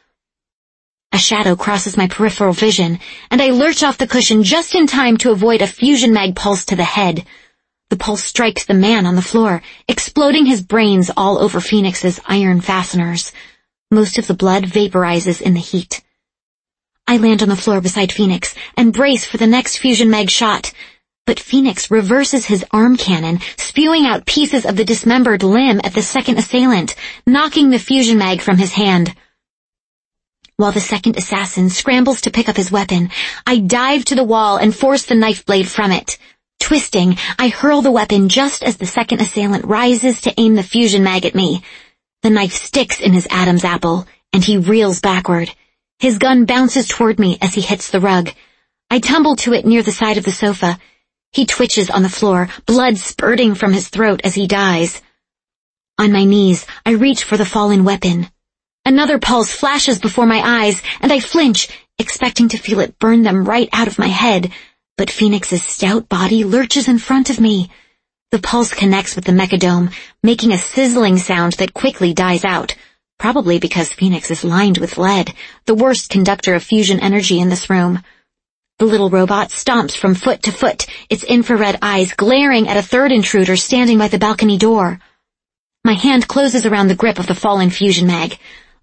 A shadow crosses my peripheral vision, and I lurch off the cushion just in time to avoid a fusion mag pulse to the head. The pulse strikes the man on the floor, exploding his brains all over Phoenix's iron fasteners. Most of the blood vaporizes in the heat. I land on the floor beside Phoenix and brace for the next fusion mag shot, but Phoenix reverses his arm cannon, spewing out pieces of the dismembered limb at the second assailant, knocking the fusion mag from his hand. While the second assassin scrambles to pick up his weapon, I dive to the wall and force the knife blade from it. Twisting, I hurl the weapon just as the second assailant rises to aim the fusion mag at me. The knife sticks in his Adam's apple, and he reels backward. His gun bounces toward me as he hits the rug. I tumble to it near the side of the sofa. He twitches on the floor, blood spurting from his throat as he dies. On my knees, I reach for the fallen weapon. Another pulse flashes before my eyes, and I flinch, expecting to feel it burn them right out of my head. But Phoenix's stout body lurches in front of me. The pulse connects with the mechadome, making a sizzling sound that quickly dies out, probably because Phoenix is lined with lead, the worst conductor of fusion energy in this room. The little robot stomps from foot to foot, its infrared eyes glaring at a third intruder standing by the balcony door. My hand closes around the grip of the fallen fusion mag.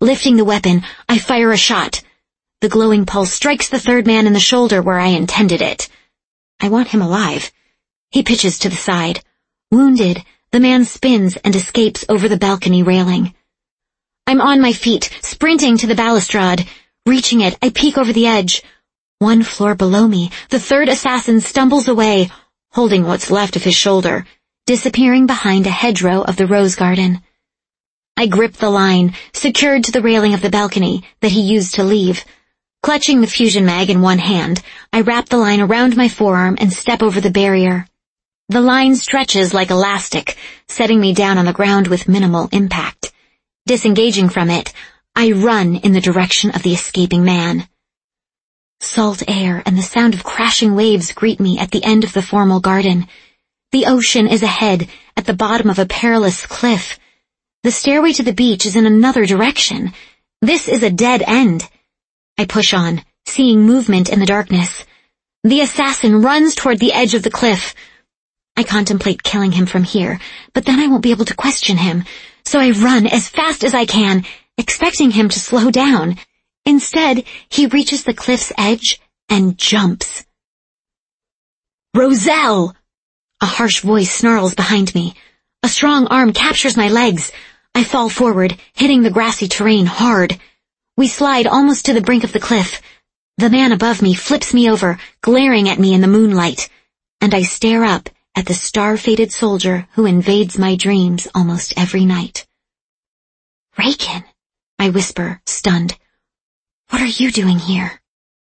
Lifting the weapon, I fire a shot. The glowing pulse strikes the third man in the shoulder where I intended it. I want him alive. He pitches to the side. Wounded, the man spins and escapes over the balcony railing. I'm on my feet, sprinting to the balustrade. Reaching it, I peek over the edge. One floor below me, the third assassin stumbles away, holding what's left of his shoulder, disappearing behind a hedgerow of the rose garden. I grip the line, secured to the railing of the balcony that he used to leave. Clutching the fusion mag in one hand, I wrap the line around my forearm and step over the barrier. The line stretches like elastic, setting me down on the ground with minimal impact. Disengaging from it, I run in the direction of the escaping man. Salt air and the sound of crashing waves greet me at the end of the formal garden. The ocean is ahead, at the bottom of a perilous cliff. The stairway to the beach is in another direction. This is a dead end. I push on, seeing movement in the darkness. The assassin runs toward the edge of the cliff. I contemplate killing him from here, but then I won't be able to question him, so I run as fast as I can, expecting him to slow down. Instead, he reaches the cliff's edge and jumps. "Roselle!" A harsh voice snarls behind me. A strong arm captures my legs. I fall forward, hitting the grassy terrain hard. We slide almost to the brink of the cliff. The man above me flips me over, glaring at me in the moonlight, and I stare up at the star-faded soldier who invades my dreams almost every night. "Raken," I whisper, stunned. "What are you doing here?"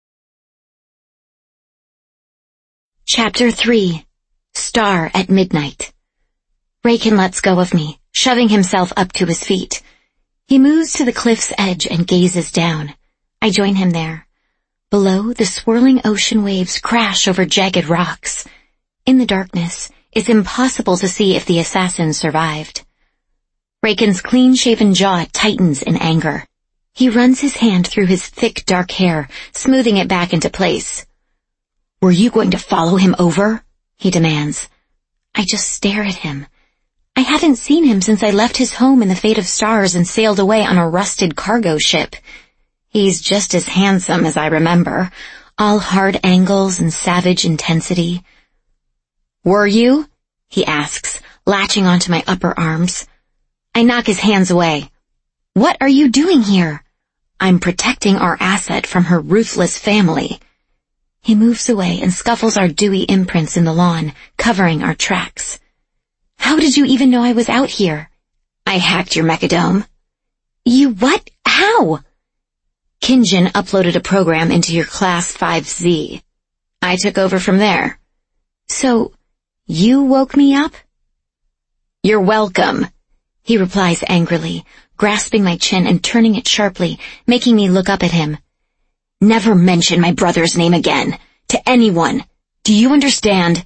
Chapter three. Star at Midnight. Raken lets go of me, shoving himself up to his feet. He moves to the cliff's edge and gazes down. I join him there. Below, the swirling ocean waves crash over jagged rocks. In the darkness, it's impossible to see if the assassin survived. Raken's clean-shaven jaw tightens in anger. He runs his hand through his thick, dark hair, smoothing it back into place. "Were you going to follow him over?" he demands. I just stare at him. I haven't seen him since I left his home in the Fate of Stars and sailed away on a rusted cargo ship. He's just as handsome as I remember, all hard angles and savage intensity. "Were you?" he asks, latching onto my upper arms. I knock his hands away. "What are you doing here?" "I'm protecting our asset from her ruthless family." He moves away and scuffles our dewy imprints in the lawn, covering our tracks. "How did you even know I was out here?" "I hacked your mechadome." "You what? How?" "Kinjin uploaded a program into your Class five Z. I took over from there." "So, you woke me up?" "You're welcome," he replies angrily, grasping my chin and turning it sharply, making me look up at him. "Never mention my brother's name again, to anyone. Do you understand?"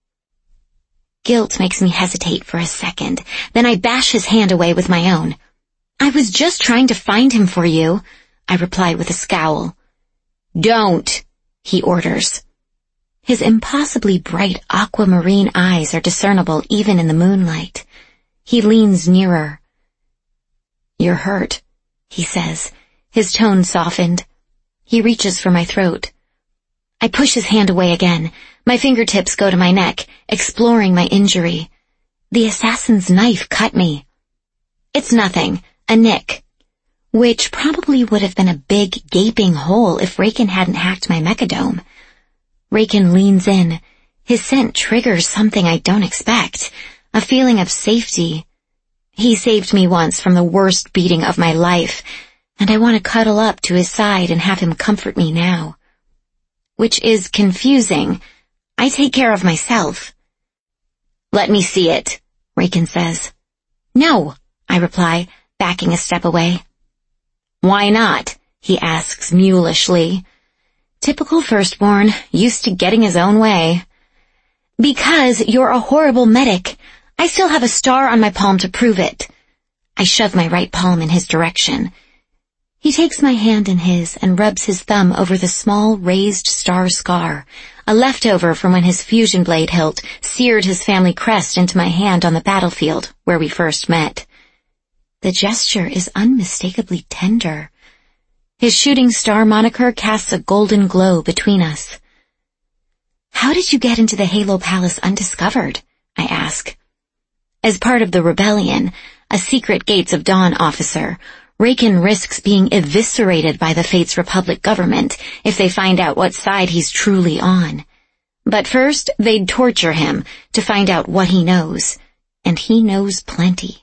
Guilt makes me hesitate for a second. Then I bash his hand away with my own. "I was just trying to find him for you," I reply with a scowl. "Don't," he orders. His impossibly bright aquamarine eyes are discernible even in the moonlight. He leans nearer. "You're hurt," he says, his tone softened. He reaches for my throat. I push his hand away again. My fingertips go to my neck, exploring my injury. The assassin's knife cut me. "It's nothing, a nick." Which probably would have been a big, gaping hole if Raken hadn't hacked my mechadome. Raken leans in. His scent triggers something I don't expect, a feeling of safety. He saved me once from the worst beating of my life, and I want to cuddle up to his side and have him comfort me now. Which is confusing. I take care of myself. "Let me see it," Raken says. "No," I reply, backing a step away. "Why not?" he asks mulishly. Typical firstborn, used to getting his own way. "Because you're a horrible medic. I still have a star on my palm to prove it." I shove my right palm in his direction. He takes my hand in his and rubs his thumb over the small raised star scar, a leftover from when his fusion blade hilt seared his family crest into my hand on the battlefield where we first met. The gesture is unmistakably tender. His shooting star moniker casts a golden glow between us. How did you get into the Halo Palace undiscovered? I ask. As part of the rebellion, a secret Gates of Dawn officer, Raken risks being eviscerated by the Fates Republic government if they find out what side he's truly on. But first, they'd torture him to find out what he knows, and he knows plenty.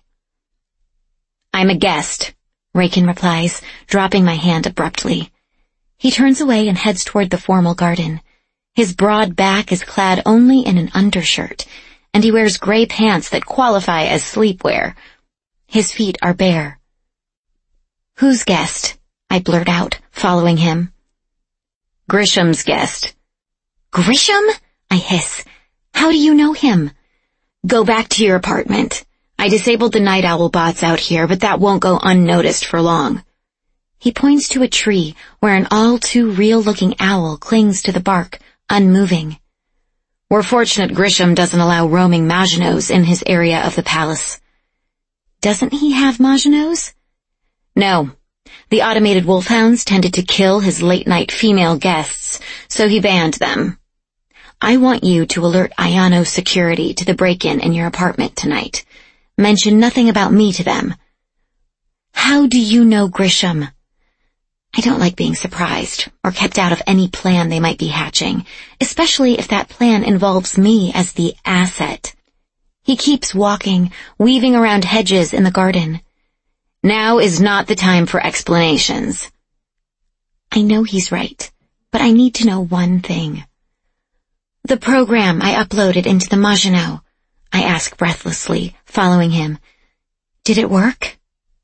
I'm a guest, Raken replies, dropping my hand abruptly. He turns away and heads toward the formal garden. His broad back is clad only in an undershirt, and he wears gray pants that qualify as sleepwear. His feet are bare. Whose guest? I blurt out, following him. Grisham's guest. Grisham? I hiss. How do you know him? Go back to your apartment. I disabled the night owl bots out here, but that won't go unnoticed for long. He points to a tree where an all too real-looking owl clings to the bark, unmoving. We're fortunate Grisham doesn't allow roaming Maginot in his area of the palace. Doesn't he have Maginot? No. The automated wolfhounds tended to kill his late-night female guests, so he banned them. I want you to alert Ayano security to the break-in in your apartment tonight. Mention nothing about me to them. How do you know Grisham? I don't like being surprised or kept out of any plan they might be hatching, especially if that plan involves me as the asset. He keeps walking, weaving around hedges in the garden. Now is not the time for explanations. I know he's right, but I need to know one thing. The program I uploaded into the Maginot, I ask breathlessly, following him. Did it work?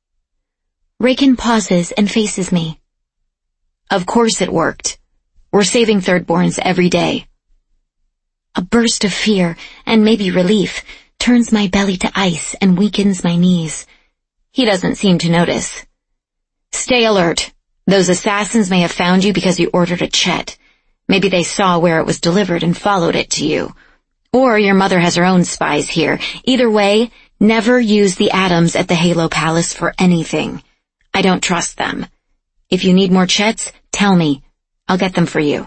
Raken pauses and faces me. Of course it worked. We're saving thirdborns every day. A burst of fear, and maybe relief, turns my belly to ice and weakens my knees. He doesn't seem to notice. Stay alert. Those assassins may have found you because you ordered a Chet. Maybe they saw where it was delivered and followed it to you. Or your mother has her own spies here. Either way, never use the atoms at the Halo Palace for anything. I don't trust them. If you need more Chets, tell me. I'll get them for you.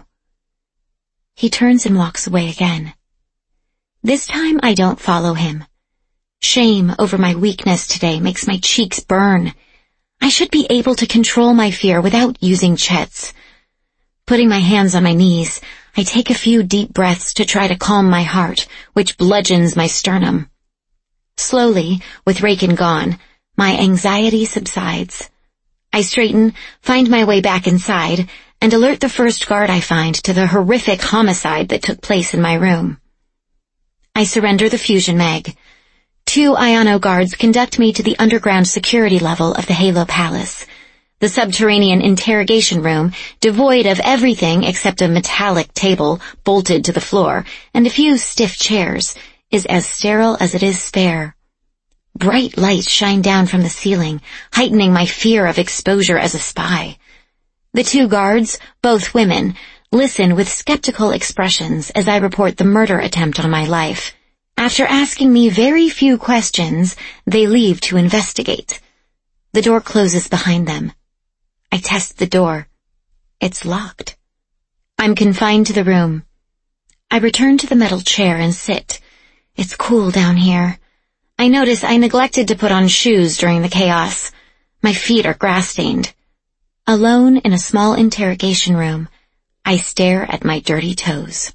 He turns and walks away again. This time I don't follow him. Shame over my weakness today makes my cheeks burn. I should be able to control my fear without using Chets. Putting my hands on my knees, I take a few deep breaths to try to calm my heart, which bludgeons my sternum. Slowly, with Raken gone, my anxiety subsides. I straighten, find my way back inside, and alert the first guard I find to the horrific homicide that took place in my room. I surrender the fusion mag. Two Ayano guards conduct me to the underground security level of the Halo Palace. The subterranean interrogation room, devoid of everything except a metallic table bolted to the floor and a few stiff chairs, is as sterile as it is spare. Bright lights shine down from the ceiling, heightening my fear of exposure as a spy. The two guards, both women, listen with skeptical expressions as I report the murder attempt on my life. After asking me very few questions, they leave to investigate. The door closes behind them. I test the door. It's locked. I'm confined to the room. I return to the metal chair and sit. It's cool down here. I notice I neglected to put on shoes during the chaos. My feet are grass-stained. Alone in a small interrogation room, I stare at my dirty toes.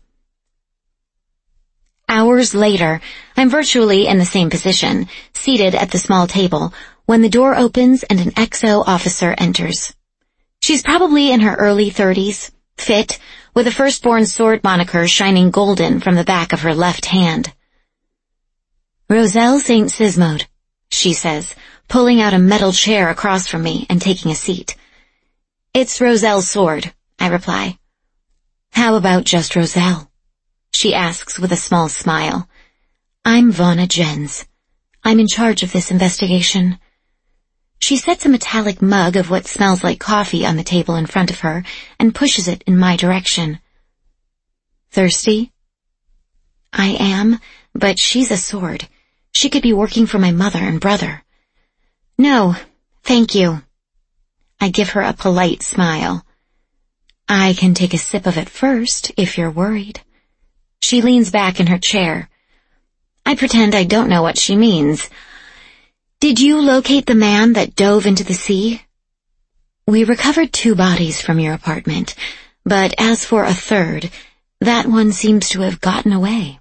Hours later, I'm virtually in the same position, seated at the small table, when the door opens and an X O officer enters. She's probably in her early thirties, fit, with a firstborn sword moniker shining golden from the back of her left hand. Roselle Saint Sismode, she says, pulling out a metal chair across from me and taking a seat. It's Roselle Sword, I reply. How about just Roselle? She asks with a small smile. I'm Vonna Jens. I'm in charge of this investigation. She sets a metallic mug of what smells like coffee on the table in front of her and pushes it in my direction. Thirsty? I am, but she's a sword. She could be working for my mother and brother. No, thank you. I give her a polite smile. I can take a sip of it first, if you're worried. She leans back in her chair. I pretend I don't know what she means. Did you locate the man that dove into the sea? We recovered two bodies from your apartment, but as for a third, that one seems to have gotten away.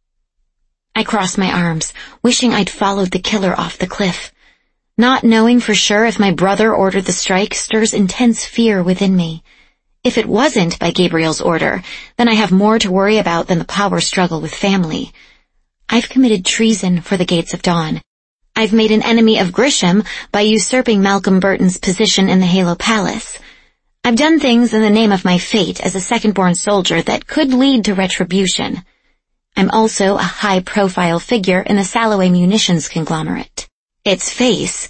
I cross my arms, wishing I'd followed the killer off the cliff. Not knowing for sure if my brother ordered the strike stirs intense fear within me. If it wasn't by Gabriel's order, then I have more to worry about than the power struggle with family. I've committed treason for the Gates of Dawn. I've made an enemy of Grisham by usurping Malcolm Burton's position in the Halo Palace. I've done things in the name of my fate as a second-born soldier that could lead to retribution. I'm also a high-profile figure in the Salloway munitions conglomerate. Its face.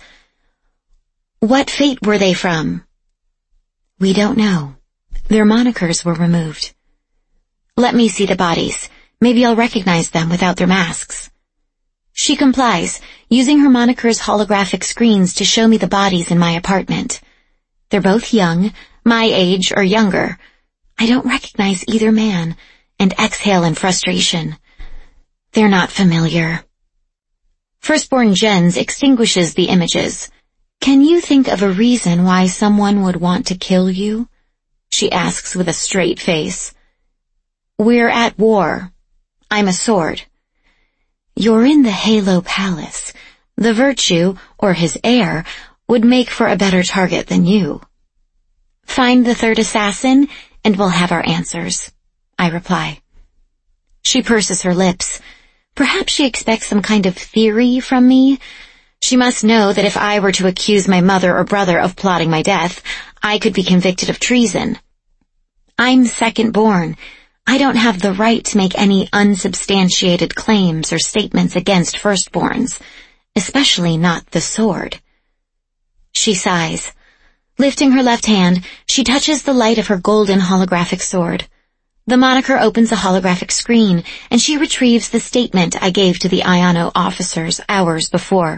What fate were they from? We don't know. Their monikers were removed. Let me see the bodies. Maybe I'll recognize them without their masks. She complies, using her moniker's holographic screens to show me the bodies in my apartment. They're both young, my age or younger. I don't recognize either man, and exhale in frustration. They're not familiar. Firstborn Jens extinguishes the images. Can you think of a reason why someone would want to kill you? She asks with a straight face. We're at war. I'm a sword. You're in the Halo Palace. The Virtue, or his heir, would make for a better target than you. Find the third assassin, and we'll have our answers, I reply. She purses her lips. Perhaps she expects some kind of theory from me. She must know that if I were to accuse my mother or brother of plotting my death, I could be convicted of treason. I'm second-born. I don't have the right to make any unsubstantiated claims or statements against firstborns, especially not the sword. She sighs. Lifting her left hand, she touches the light of her golden holographic sword. The moniker opens a holographic screen, and she retrieves the statement I gave to the Iono officers hours before.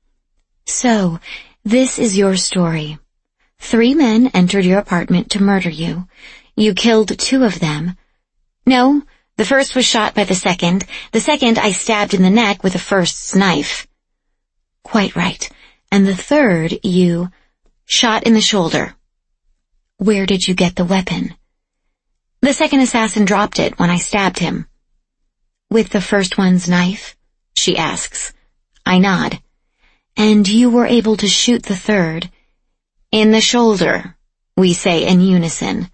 So, this is your story. Three men entered your apartment to murder you. You killed two of them. No, the first was shot by the second. The second I stabbed in the neck with the first's knife. Quite right. And the third you shot in the shoulder. Where did you get the weapon? The second assassin dropped it when I stabbed him. With the first one's knife? She asks. I nod. And you were able to shoot the third? In the shoulder, we say in unison.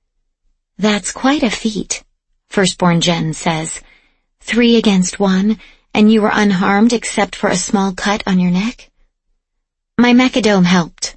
That's quite a feat, Firstborn Jen says. Three against one, and you were unharmed except for a small cut on your neck? My mechadome helped.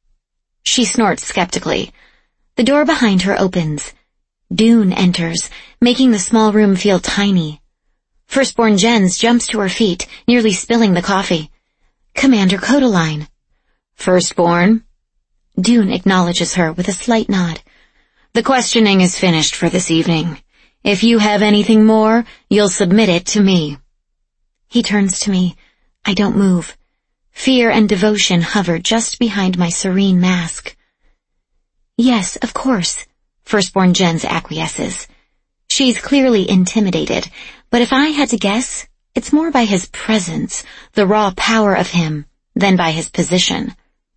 She snorts skeptically. The door behind her opens. Dune enters, making the small room feel tiny. Firstborn Jens jumps to her feet, nearly spilling the coffee. Commander Kodaline. Firstborn? Dune acknowledges her with a slight nod. The questioning is finished for this evening. If you have anything more, you'll submit it to me. He turns to me. I don't move. Fear and devotion hover just behind my serene mask. Yes, of course, Firstborn Jens acquiesces. She's clearly intimidated, but if I had to guess, it's more by his presence, the raw power of him, than by his position.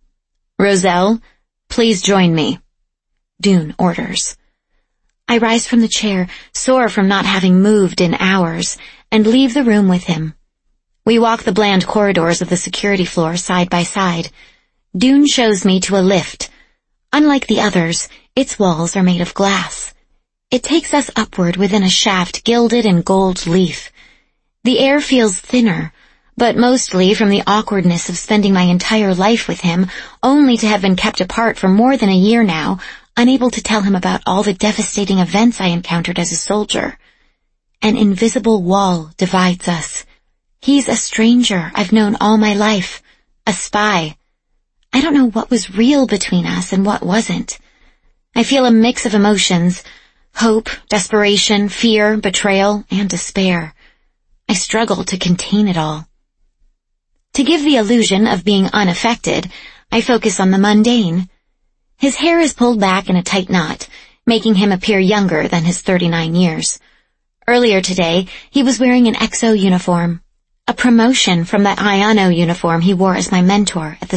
Roselle, please join me, Dune orders. I rise from the chair, sore from not having moved in hours, and leave the room with him. We walk the bland corridors of the security floor side by side. Dune shows me to a lift. Unlike the others, its walls are made of glass. It takes us upward within a shaft gilded in gold leaf. The air feels thinner, but mostly from the awkwardness of spending my entire life with him, only to have been kept apart for more than a year now, unable to tell him about all the devastating events I encountered as a soldier. An invisible wall divides us. He's a stranger I've known all my life, a spy. I don't know what was real between us and what wasn't. I feel a mix of emotions, hope, desperation, fear, betrayal, and despair. I struggle to contain it all. To give the illusion of being unaffected, I focus on the mundane. His hair is pulled back in a tight knot, making him appear younger than his thirty-nine years. Earlier today, he was wearing an X O uniform, a promotion from that Ayano uniform he wore as my mentor at the